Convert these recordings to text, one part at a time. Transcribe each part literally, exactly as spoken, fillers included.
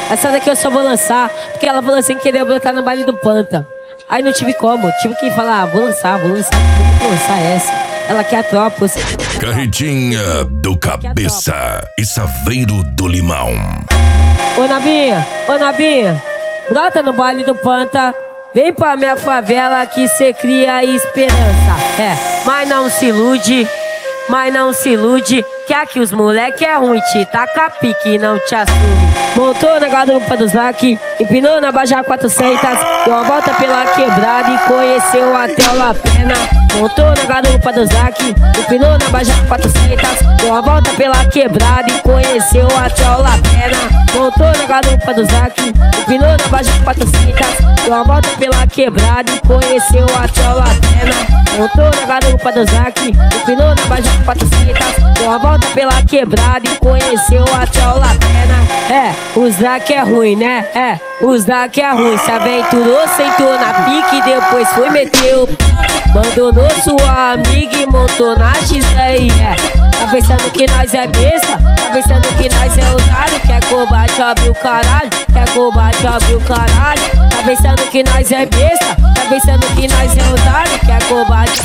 Essa daqui eu só vou lançar porque ela falou assim que queria brotar no baile do Panta. Aí não tive como, tive que falar, ah, vou lançar, vou lançar, vou lançar essa. Ela quer a tropa. Você... Carretinha do Cabeça e Saveiro do Limão. Ô Nabinha, ô Nabinha, brota no baile do Panta. Vem pra minha favela que cê cria esperança. É, mas não se ilude, mas não se ilude, que aqui os moleque é ruim, te taca pique, não te assume. Montou na garupa do Zac, empinou na Baja quatrocentos, deu uma volta pela quebrada e conheceu até o La Pena. Montou na garupa do Zac, empinou na Baja quatrocentos, deu uma volta pela quebrada e conheceu até o La Pena. Montou na garupa do Zac, empinou na Baja quatrocentos, deu uma volta pela quebrada e conheceu até o La Pena. Montou na garupa do Zac, empinou na Baja quatrocentos, deu uma volta pela quebrada e conheceu até o La Pena. É, o Zac é ruim, né? É, o Zac é ruim. Se aventurou, sentou na pique, depois foi meteu. Abandonou sua amiga e montou na X aí, é. Tá pensando que nós é besta? Tá pensando que nós é otário? Quer combate, abre o caralho. Quer combate, abre o caralho. Tá pensando que nós é besta? Tá pensando que nós é otário? Quer combate.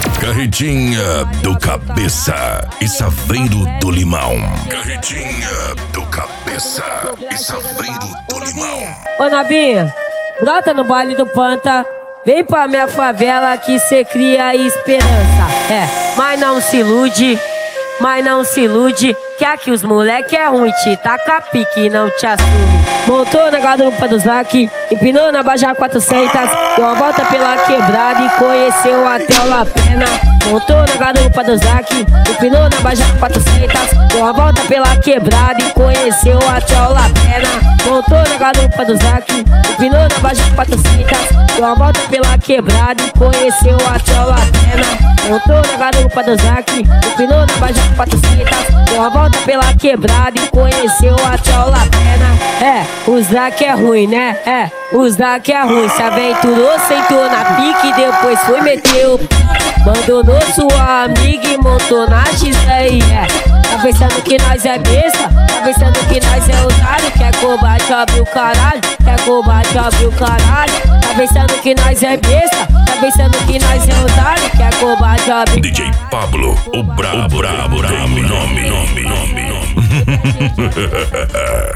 Carretinha do Cabeça e Saveiro do Limão. Carretinha do Cabeça e Saveiro do Limão. Ô Nabinha, brota no baile do Panta. Vem pra minha favela que cê cria esperança. É, mas não se ilude, mas não se ilude, que aqui os moleque é ruim, te taca pique, não te assume. Montou na garupa do Zac, empinou na Baja quatrocentos, deu uma volta pela quebrada e conheceu até o La Pena. Montou na garupa do Zac, empinou na Baja quatrocentos, deu uma volta pela quebrada e conheceu até o La Pena. Montou na garupa do Zac, empinou na Baja quatrocentos, deu uma volta pela quebrada e conheceu até o La Pena. Montou na garupa do Zac, empinou na Baja quatrocentos, deu uma volta pela quebrada e conheceu até o La Pena. É, o Zac é ruim, né? É, o Zac é ruim. Se aventurou, sentou na pique, depois foi meteu. Abandonou sua amiga e montou na X aí, é. Tá pensando que nós é besta? Tá pensando que nós é otário? Quer combate, abre o caralho. Quer combate, abre o caralho. Tá pensando que nós é besta? Tá pensando que nós é otário? Quer combate, abre. D J Pablo, o brabo, o brabo, nome, nome, nome, nome, nome.